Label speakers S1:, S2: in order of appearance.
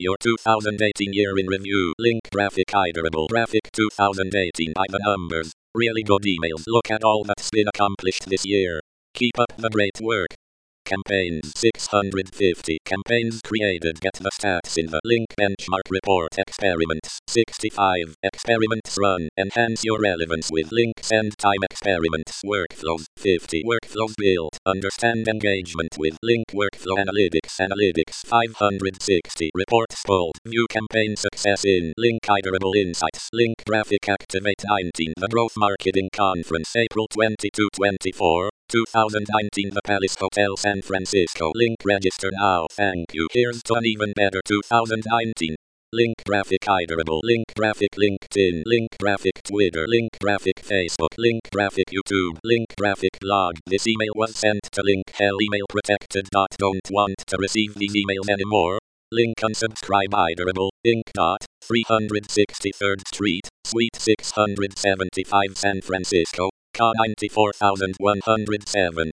S1: Your 2018 year in review. Link graphic iterable graphic 2018 by the numbers. Really good emails. Look at all that's been accomplished this year. Keep up the great work. Campaigns 650 campaigns created. Get the stats in the link benchmark report. Experiments 65 experiments run. Enhance your relevance with link send time experiments. Workflows 50 workflows built. Understand engagement with link workflow analytics 560 reports pulled. View campaign success in link iterable insights. Link graphic activate 19 the growth marketing conference April 22-24 2019 The Palace Hotel San Francisco. Link register now. Thank you. Here's to an even better 2019. Link graphic iterable. Link graphic LinkedIn. Link graphic Twitter. Link graphic Facebook. Link graphic YouTube. Link graphic blog. This email was sent to link hell email protected. Don't want to receive these emails anymore. Link unsubscribe iterable. Inc. 363rd Street, Suite 675 San Francisco. Ca 94107